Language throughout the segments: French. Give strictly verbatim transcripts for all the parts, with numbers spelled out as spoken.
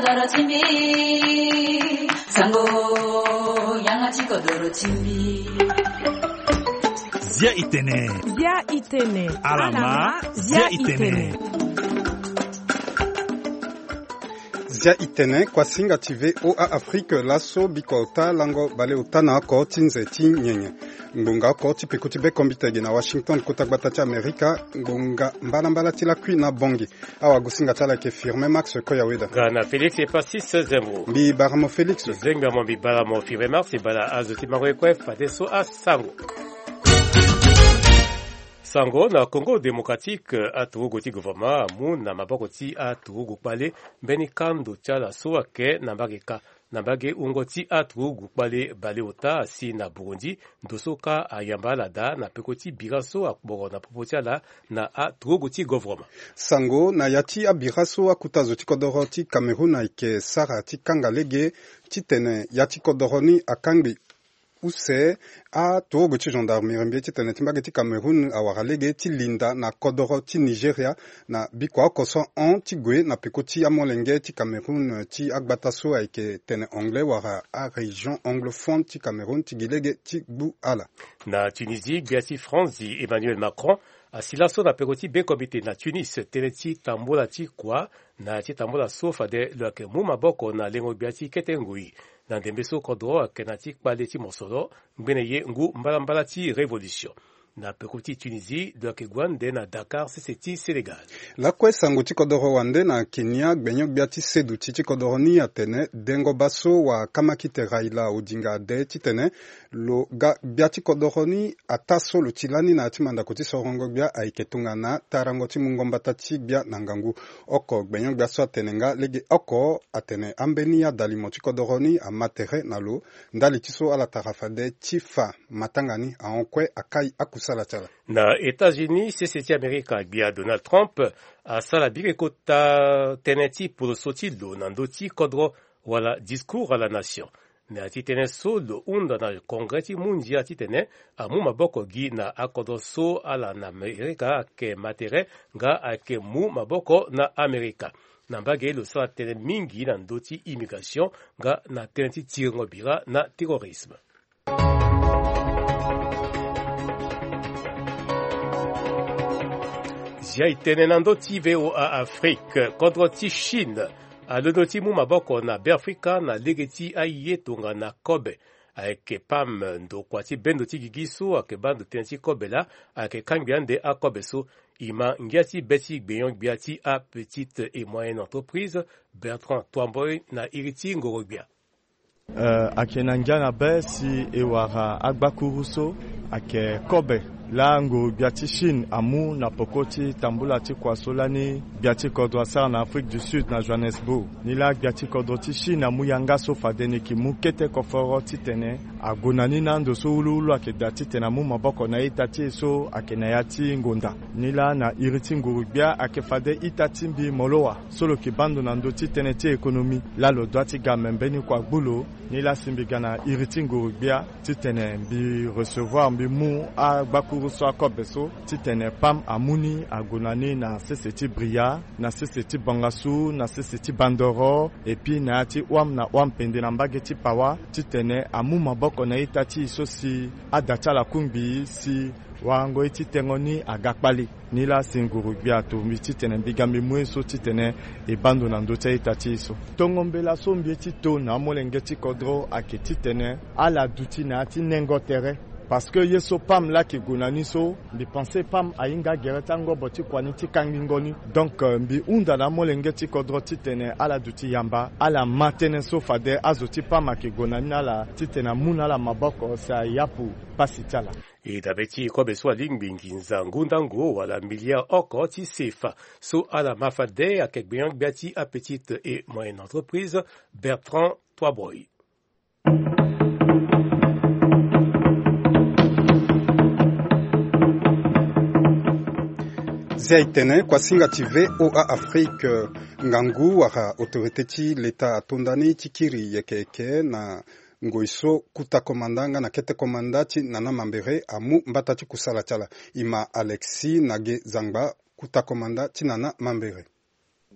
kodoro chimbi sango yangachi kodoro chimbi Zia itene Zia itene Alama Zia itene Zia itene kwa singa tive o a Afrique laso bikota lango bale utana ko tinze tinyenye ngunga ko tipikuti be kombitege na Washington kutagbata cha Amerika ngunga mbala mbala tila kui na bongi awa gusinga tala ke firme Max Koyaweda Gana Felix et Passis Zembo bi baramo Felix Zenga mo bi baramo firme Max et bala azoti mangwe kwef padeso a sango Sango na Congo démocratique a turugo ti gouvernement mu na maboko ti a turugo pale beni kando chala soa ke na bageka na bage ungo ti a turugo pale bale ota si na Burundi dosoka ayambala da na pekoti biraso akboro na propotiala na a turugo ti gouvernement Sango na yati a biraso akutazo ti kodoro ti Cameroun na ike sara ti kangalege ti tene yati kodoroni akangbi use a tuogo ti gendarmerie mbi ti tene ti mbage ti Cameroun awaralege ti linda na kodoro ti Nigeria na bikua koso on ti gue na peko ti amolenge ti Cameroun ti agbata so ayeke tene anglais wara a région anglophone ti Cameroun ti gilege ti gbu ala na Tunisie gbia ti France di Emmanuel Macron asila so na peko ti be komite na Tunis tene ti tambola ti kua na ti tambola so fade lo ayeke mu maboko na lengo gbia ti kete ngoi na ndembe so kodro ayeke na ti kpale ti mosolo ngbene ye ngu mbalambala ti révolution na peko ti Tunisie lo ayeke gua nde na Dakar sese ti Sénégal lakue sango ti kodoro wande na Kenya gbenyo gbia ti sedu ti ti kodoro ni atene dengo baso wa kama kite Raila Odinga ade ti tene lo ga gbia ti kodoro ni ata so lo ti lani na ti mandako ti sorongo gbia ayeke tongana tarango ti mungombata ti gbia na ngangu oko gbenyo gbia so atene nga lege oko atene ambeni adali mo ti kodoro ni amatere na lo ndali ti so ala tarafa de ti fa matangani aonkue akai akusala tiala na États-Unis sese ti Amerika gbia Donald Trump asala bire kota tene ti poloso ti lo na ndö ti kodro wala discours à la nation na ti tene so lo hunda na kongre ti mundia ti tene amu maboko gi na akodro so ala na Amerika ayeke matere nga ayeke mu maboko na Amerika na mbage lo sara tene mingi na ndö ti immigration nga na tene ti tirengo bira na terrorisme Zia itene na ndö ti V O A Afrique kodro ti Chine alondo ti mu maboko na Beafrika na lege ti aye tonga na kobe ayeke pam ndokua ti bendo ti gigi so ayeke ba ndo tënë ti kobe la ayeke kangbia nde akobe so e ma ngia ti be ti gbeyon gbia ti a petite et moyenne entreprise Bertrand Twamboy na iri ti ngoro gbia uh, ayeke na ngia na be si e wara agbakuru so ayeke kobe la ngo gbia ti Chine amu na poko ti tambula ti kua so lani gbia ti kodro asara na Afrique du Sud na Johannesburg ni la gbia ti kodro ti Chine amu yanga so fade ni yeke mu kete koforo ti tene ago na ni na ndo so wuluwulu ayeke da ti tene amu maboko na ye ta ti e so ayeke na ya ti ngonda ni la na iri ti nguru gbia ayeke fade i ta ti mbi moloa so lo yeke ba ndo na ndö ti tënë ti économie la lo doit ti ga membe ni kua gbu lo ni la si mbi ga na iri ti nguru gbia ti tene mbi recevoir mbi mu agbakuru so akobe so ti tene pam amuni agonani na sese ti bria na sese ti bangasu na sese ti bandoro et puis na ti wam na wam pende na mbage ti pawa ti tene amu maboko na ye ta ti so si ada ti ala kungbi si wango ti tengo ni aga kpali ni la si nguru gbia to mbi ti tene mbiga mbi mu e so ti tene e bando na ndö ti aye ta ti so tongombela so mbie ti to na amolenge ti kodro ayeke ti tene ala duti na ya ti nengo tere parce que yeso pam la ki gonani so mbi pense pam ayinga gere tango boti kwani ti kangi ngoni donc uh, mbi unda na molenge ti kodro ti tene ala duti yamba ala matene so fade azo ti pam ayeke gonani ala ti tene amu na ala maboko sa yapu pasi ti ala e dabe ti kobe so alingbi nginza ngundango wala milliard oko ti sefa so ala mafade ayeke gbeyon gbia ti a petite et moyenne entreprise Bertrand Twamboy Zia itene kwa singa ti V O A Afrique ngangu wara autorité ti l'État atondani ti kiri yeke yeke na ngoiso kuta komandanga na kete komanda ti nana mambere amu mbata ti kusala tiala ima Alexis Nage Zangba kuta komanda ti nana mambere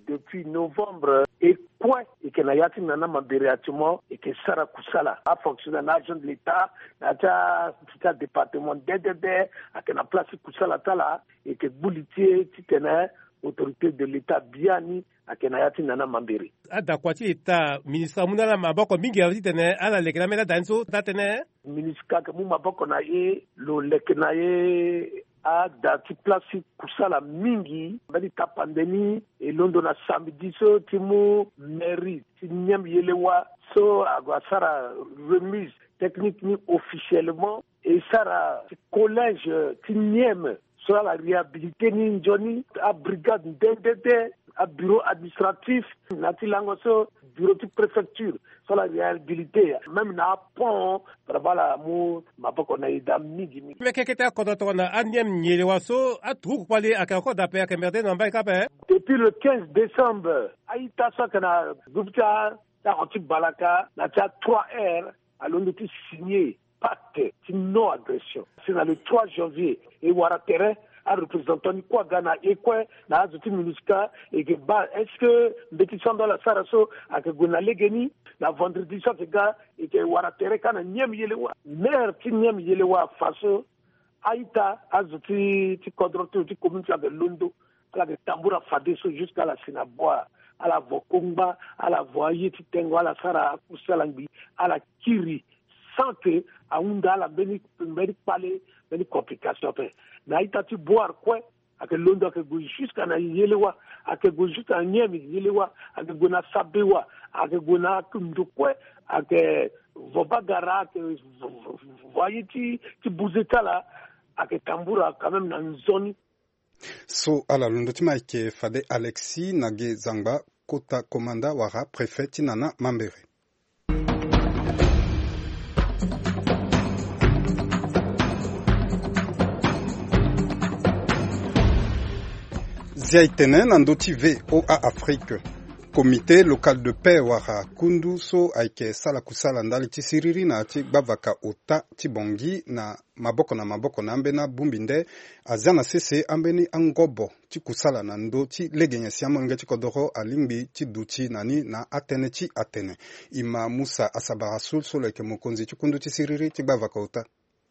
depuis novembre et quoi et que n'ayati nana mambériatement et que Sara Kusala a fonctionné en agent de l'État, n'ata petit département D D D, à que na place Kusala tala et que Boulitier titene autorité de l'État biani à que n'ayati nana mambéri. Ada kwati État ministre munala maboko mingi aviti tene ala lekramela danso tatene. Ministre que mu maboko na ye lo leknaye a dati place kusala mingi bali ta pandémie et londo na samedi so timu mairie tinyam yelewa so agwa sara remise technique ni officiellement et sara collège tinyem sur la réhabilité ni Johnny à brigade D D D à bureau administratif nati langoso bureau de préfecture sur la réhabilité même na pont voilà mo maboko na ida migi migi mais qu'est-ce que tu as na aniam nyelewaso a tout kwale akako d'appel à Kemerde na mbai kape depuis le quinze décembre aïta ça kana gupta ta anti balaka na ta trois R alors nous tu signé pacte de non agression c'est dans le trois janvier et wara terrain à représentant ni quoi Ghana et quoi na azuti minuska et que ba est-ce que petit sang dans la saraso à que gona legeni la vendredi ça gars et que wara terrain kana nyem yelewa maire ti nyem yelewa faso aïta azuti ti kodroto ti communauté de Londo à la tambura fadeso jusqu'à la Sinaboa à la Vokomba à la Voyer ti tengo à la Sara Kusalangi à la Kiri sans que à unda la beni beni parler beni complication na itati boire quoi à que Londo que go jusqu'à na yelewa à que go jusqu'à nyemi yelewa à que go na sabewa à que go na kundo quoi à que vobagara que voyez ti ti bouzeta là à que tambura quand même dans une zone so ala Londo ti maike fade Alexis Nage Zangba kota komanda wara préfet nana Mambere. Ziaitene nandoti V O A Afrique. Comité local de paix wara kundu so aike sala kusala ndali tisiriri na ati bavaka ota tibongi na maboko na maboko na ambena bumbinde azana sese ambeni angobo ti kusala na ndo ti legenya siamo nge ti kodoro alingbi ti duti nani na atene ti atene ima Musa Asabarasul so leke mokonzi ti kundu ti siriri ti bavaka ota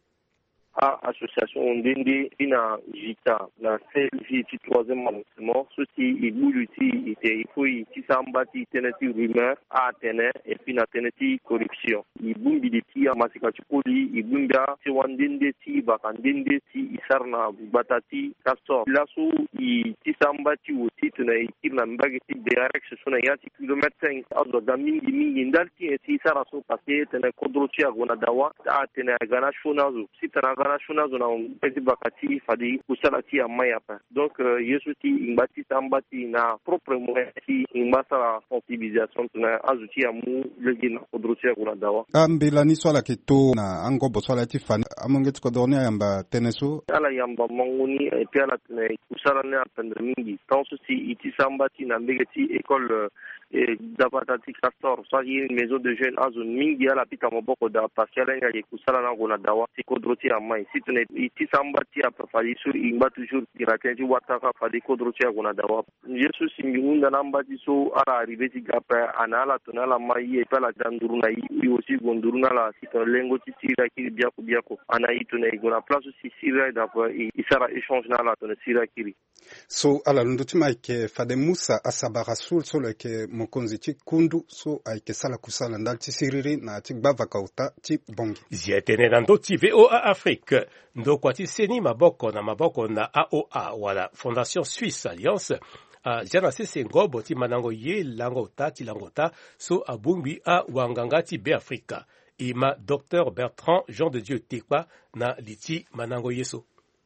à association Ndende ina vita na celle ci troisième arrondissement ceci il bouge il faut il s'embatti teneti rumeur à tene et puis na teneti corruption il bumbi de ti amasika chukuli il bumbia ci wandende ti bakandende ti isarna batati castor laso il s'embatti aussi tena il na mbagi ti direct ce na yati kilomètre cinq azo da mingi mingi ndalti et ti sara so passé tena kodrochi agona dawa a tena gana shonazo si tena national zona petit bakati fadi kusalati amayapa donc yesu ti imbati tambati na propre moyenti imbasa sensibilisation na azuti amu legi na kodrotia kuna dawa ambila ni swala kito na angobo swala ti fan amongeti ko dorni yamba teneso ala yamba mangoni et puis ala tene kusala ne apendre mingi tant ceci iti sambati na mbegeti école et d'abatati castor ça y est une maison de jeunes à zone mingi ala pita maboko da partiala ngali kusala na kuna dawa ti kodrotia amay si tene iti sambati apa fali sur imba toujours iratenji wataka fali kodrotia kuna dawa yesu simbunda nambati so ala arriveti gapa anala tonala mai e pala danduruna yi aussi gonduruna la sita lengo ti sira ki biako biako ana itone igona place si sira da isara échange na la tone sira kiri so ala nduti maike fade Musa Asabarasul so leke mokonzi ti kundu so aike sala kusala ndal ti siriri na ti bavaka uta ti bongi zietene na ndo ti V O A Afrique ndo kwa ti seni maboko na maboko na A O A wala Fondation Suisse Alliance a jana sese ngobo ti manango ye lango ta ti lango ta so abungbi a wanganga ti be Afrika ima Docteur Bertrand Jean de Dieu Tekwa na liti manango yeso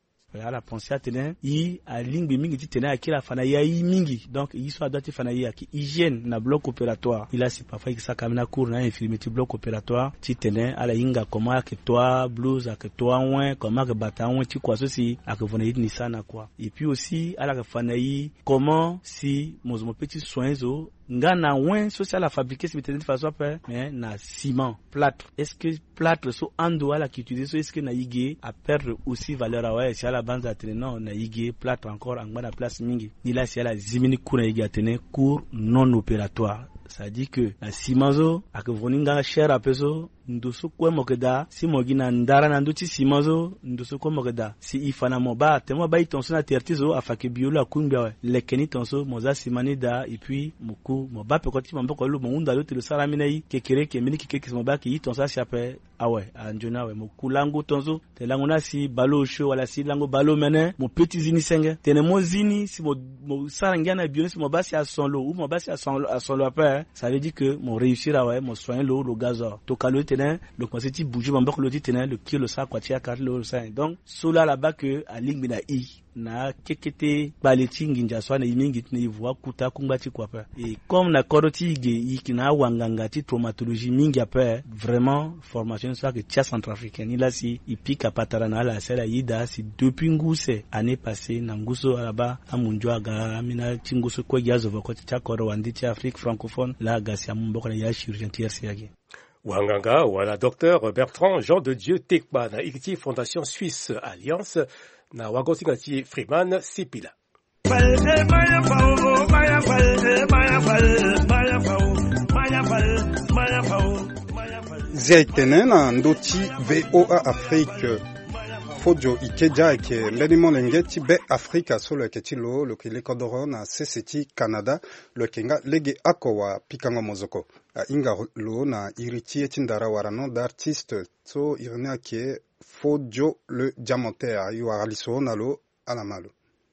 ala pensée tene i a lingbi mingi ti tene akila fana ya i mingi donc i so adati fana ya ki hygiène na bloc opératoire il a si parfois ki sa kamina cour na infirmier ti bloc opératoire ti tene ala inga comment que toi blouse que toi oin comment que bata oin ti quoi ceci a que vona ni sana quoi et puis aussi ala ka fana yi comment si mozomo petit soins zo nga na wen social a fabriqué si bitene façon pa mais na ciment plâtre est-ce que plâtre so ando ala qui utilise est-ce que na yige a perdre aussi valeur a ouais si ala banza atene non na yige plâtre encore angba na place mingi ni la si ala zimini kuna yige atene cours non opératoire. Ça dit que la simazo akavoninga cher apeso ndoso kwa mokeda si mogina ndara na nduti simazo ndoso kwa mokeda si ifana moba temo ba itonso na tertizo afake biolo akumbia we lekeni tonso moza simani da et puis moku moba pekoti mambo ko lu munda lo telo sala minai kekere ke mini keke moba ki itonso chape awe anjona we moku lango tonso te lango na si balo show wala si lango balo mene mo petit zini senge tene mo zini si mo, mo saranga na biolo si moba si a son lo ou moba si a son a son lo après ça veut dire que mon réussir à ouais mon soin lo le gazor to kalo tene le concept bouger mambo ko lo tene le kilo sa kwa tia carte le ça donc cela là-bas que a ligne na i na kekete baleti nginja swa na imingi tne ivoa kuta kumbati kwa pa et comme na koroti ge ikina wanganga ti traumatologie mingi apa vraiment formation soit que tia centrafricaine là si ipika patara na la sela yida si depuis nguse année passée na nguso alaba amunjwa ga mina tinguso ko yazo ko tia koro wandi ti Afrique francophone la gasi ammboko na ya chirurgien tierce yake wanganga wala docteur Bertrand Jean de Dieu Tekba na Icti Fondation Suisse Alliance na wagotingati Freeman Sipila. Ziaitene na ndoti V O A Afrique Fodio Ikeja ke mbeni molengeti be Afrika solo ketilo lo kile kodoro na C C T Canada lo kenga lege akowa pikango mozoko a inga lo na iriti etindara warano d'artiste so irna ke Fodio le diamantaire yu araliso nalo alamalo.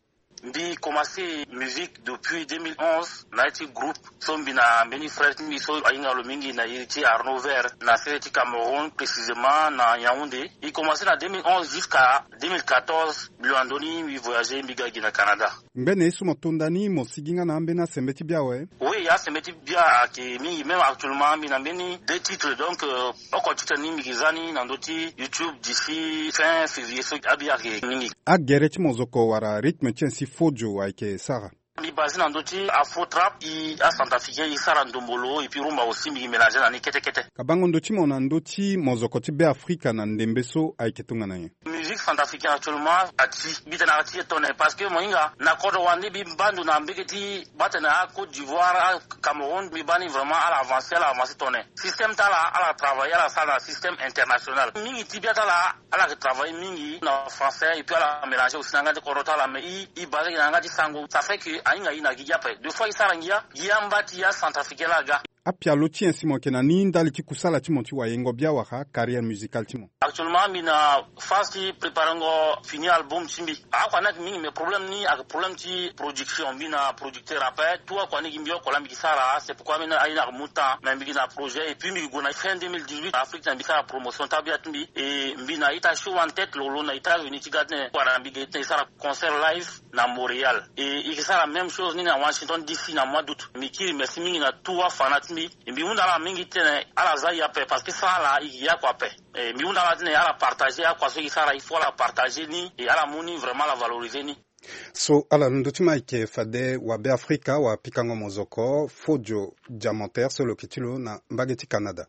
J'ai commencé musique depuis deux mille onze na iti groupe sombi na mbeni frère mi so ainga lo mingi na iriti Arnaud Vert na Sereti Cameroun précisément na Yaoundé. Il commencé na deux mille onze jusqu'à deux mille quatorze Luandoni mi voyager mbiga gina Canada. Mbene su motondani mosiginga na mbena sembeti bia we. Oui, ya sembeti bia ke mi même actuellement mi na mbeni deux titres donc euh, oko titre ni migizani na ndoti YouTube d'ici fin février so abia ke ningi. A gereti mozoko wara rythme chensi Fodio aike Sara. Mi basé dans d'autres afro trap i a centrafricain i sara ndombolo et puis rumba aussi mi mélanger na ni kete kete. Kabango ndoti mona ndoti mozokoti be Afrika na ndembeso aike tunga naye. Musique centrafricaine actuellement ati bitana ati tonne parce que moinga na kodo wandi bi bandu na mbeketi batana Côte d'Ivoire Cameroun bi bani vraiment à l'avancer à l'avancer tonne. Système tala à la travailler à la salle système international. Mingi tibia tala à la travailler mingi na français et puis à la mélanger aussi na ngati kodo tala mais i i basé na ngati sango ça fait que ainga ina gijape deux fois isarangia giambati ya centrafricain laga apia loti ensimo kena ni ndali ti kusala ti monti wa yengo bia waka carrière musicale ti mo actuellement mina fasti préparango fini album timbi akwa nak mingi me problème ni ak problème ti production mina producteur après toi kwa ni gimbio ko lambi sara c'est pourquoi mina aina muta na mbi na projet et puis mi gona fin deux mille dix-huit Afrique na mbisa promotion tabia timbi et mbina ita show en tête lolo na ita vini ti gadne kwa na mbi gete sara concert live na Montréal et il sera la même chose ni na Washington D C na mois d'août mikiri merci mingi na toi fanat mi mbi unda la mingi tene ala zai ape parce que ça là il y a quoi paix et mbi unda la tene ala partager à quoi ce qui ça il faut la partager ni et ala moni vraiment la valoriser ni so ala ndutima ike fade wa be Afrika wa pikango mozoko Fodio diamantaire solo kitilo na mbageti Canada.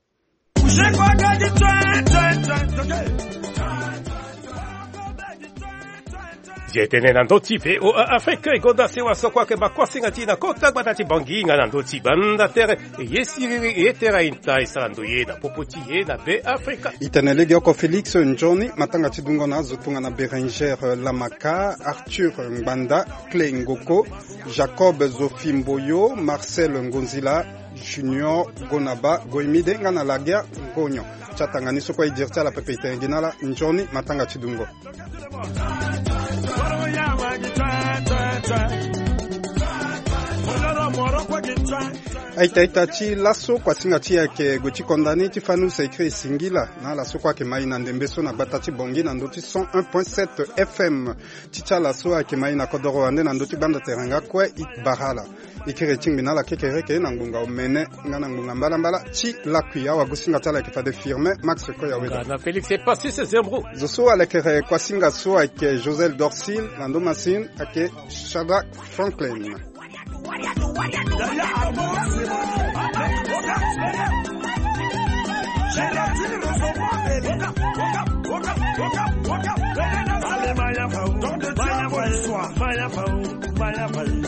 Jetene na ndoti pe o Afrika igoda sewa sokwa ke bakwasingati na kota batati banginga na ndoti banda tere yesiri yetera inta isalando ye na popoti ye na be Afrika. Itenelege oko Felix Njoni matanga tidungo na zotunga na Berenger Lamaka, Arthur Mbanda, Clay Ngoko, Jacob Zofimboyo, Marcel Ngonzila, Junior Gonaba, Goimide ngana lagia Ngonyo. Chatanga niso kwa idirta la pepe itenginala Njoni matanga tidungo. Aita ita chi laso kwa singa chi yake gochi kondani ti fanu sa ekri singila na laso kwa ke mai na ndembeso na batati bongi na ndoti cent un point sept F M ticha laso ake mai na kodoro ande na ndoti banda teranga kwa it bahala ikire chingbi na la kekere ke na ngunga omene ngana ngunga mbala mbala chi lakuya wa gusinga tala ke fade firme Max ko ya weda na Felix est passé ce zembro zoso alekere kwa singa so ake Josel Dorsil na ndomasin ake Shadrack Franklin. Maya, Maya, Maya, Maya, Maya,